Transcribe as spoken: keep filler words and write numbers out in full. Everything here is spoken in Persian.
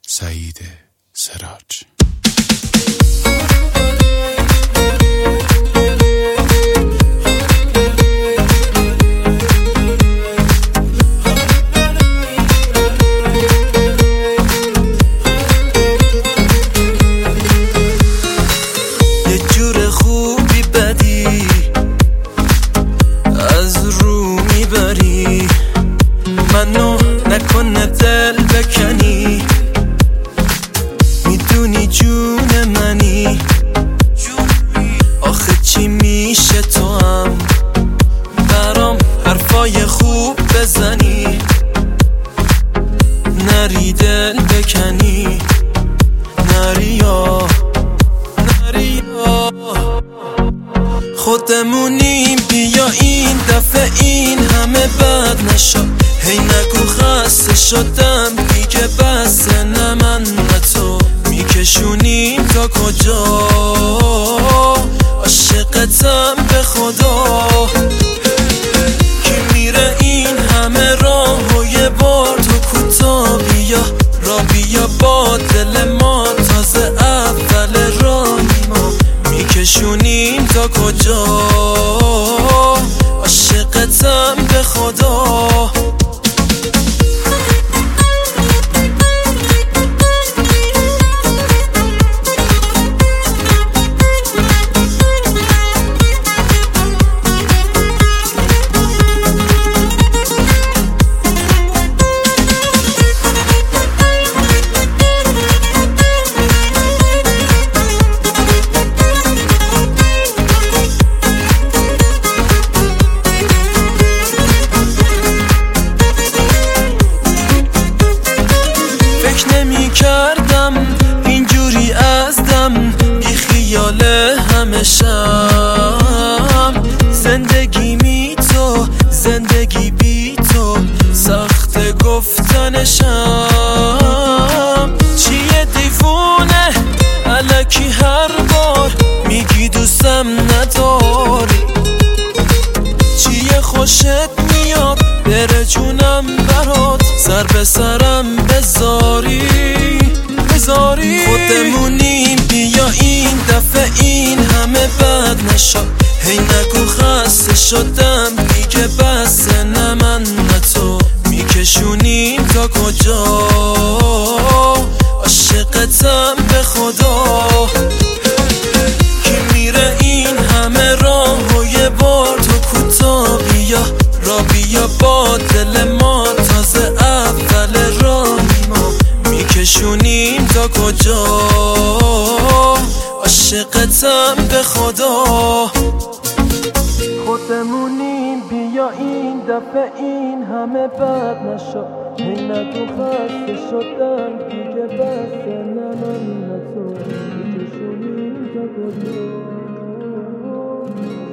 سعید سراج. یه جور خوبی بدی از رو میبری، منو نکنه دل بکنی، میدونی جون منی، آخه چی میشه تو هم برام حرفای خوب بزنی، نری دل بکنی، نری یا نری یا خودمونیم، بیا این دفعه این همه بد نشد، هی نگو خسته شدم دیگه بسه، نه من نه تو میکشونیم تا کجا، عاشقتم به خدا، کی میره این همه راه و یه بار تو کوتا، بیا را بیا با دل ما تازه اول راهی ما، میکشونیم تا کجا، عاشقتم به خدا. نمی کردم اینجوری از دم بی خیال همشم، زندگی می تو زندگی بی تو سخت گفتنشم، چیه دیوونه الکی هر بار میگی دوستم نداری، چیه خوشت میاد بره جونم برات، سر به سرم بذاری بذاری، خودمونیم بیا این دفعه این همه بد نشد، هی نگو خسته شدم دیگه بسه، نه من نه تو میکشونیم تا کجا، عاشقتم به خدا، کی میره این همه راه و یه بار تو کوتا، بیا را بیا با دل ما تازه اول راهی ما، میکشونیم تا کجا، عاشقتم به خدا. خودمونیم بیا این دفعه این همه بد نشد، هی نگو خسته شدم دیگه بسه، نه من نه تو میکشونیم تا کجا.